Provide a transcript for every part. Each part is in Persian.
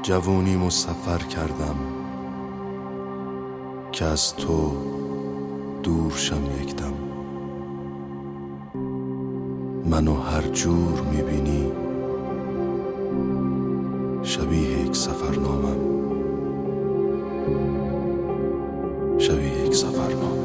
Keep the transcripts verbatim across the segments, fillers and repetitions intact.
جوونیمو سفر کردم که از تو دور شم یک دم. منو هر جور میبینی شبیه یک سفرنامم، شبیه یک سفرنامه.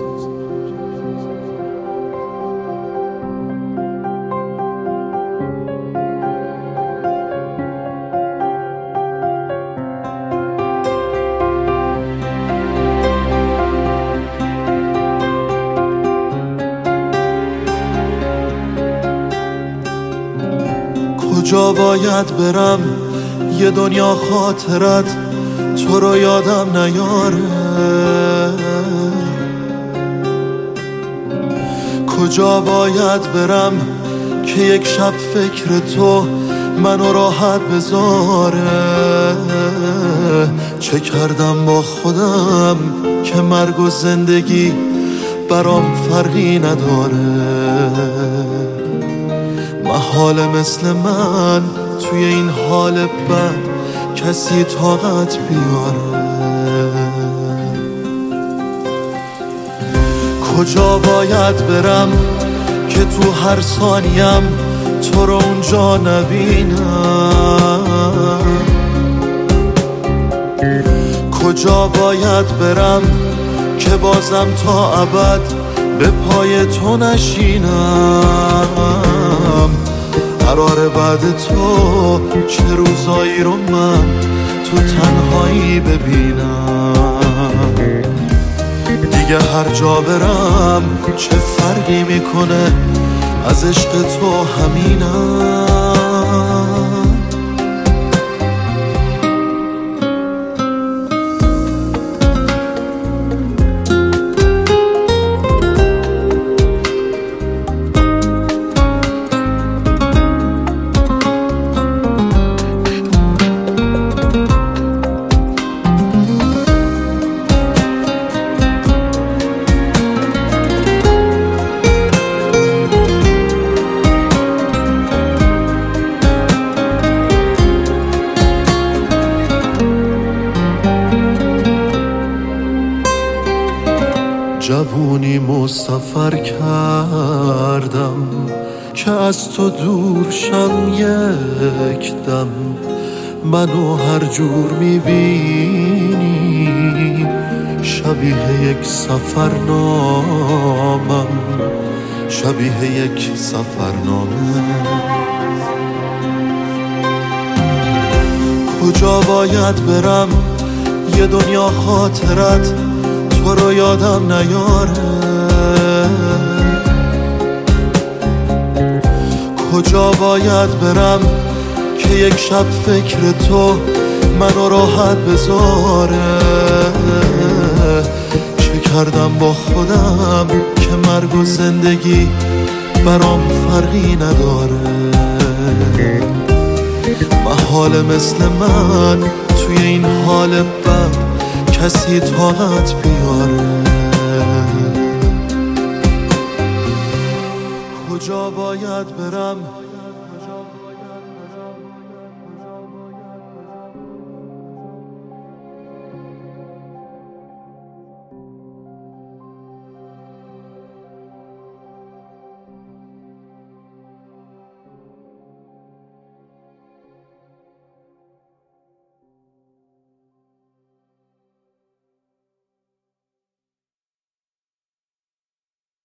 کجا باید برم یه دنیا خاطرت تو رو یادم نیاره؟ کجا باید برم که یک شب فکر تو منو راحت بذاره؟ چه کردم با خودم که مرگ و زندگی برام فرقی نداره؟ محال مثل من توی این حال بد کسی طاقت بیاره؟ کجا باید برم که تو هر ثانیم تو رو اونجا نبینم؟ کجا باید برم که بازم تا ابد به پای تو نشینم؟ قرار بعد تو چه روزایی رو من تو تنهایی ببینم؟ دیگه هر جا برم چه فرقی میکنه، از عشق تو همینم. جوونیمو سفر کردم که از تو دور شم یک دم. منو هر جور میبینی شبیه یک سفرنامم، شبیه یک سفرنامه. کجا باید برم یه دنیا خاطرت تو رو یادم نیاره؟ کجا باید برم که یک شب فکر تو منو راحت بذاره؟ چه کردم با خودم که مرگ و زندگی برام فرقی نداره؟ محال مثل من توی این حال بد کسی طاقت بیاره؟ کجا باید برم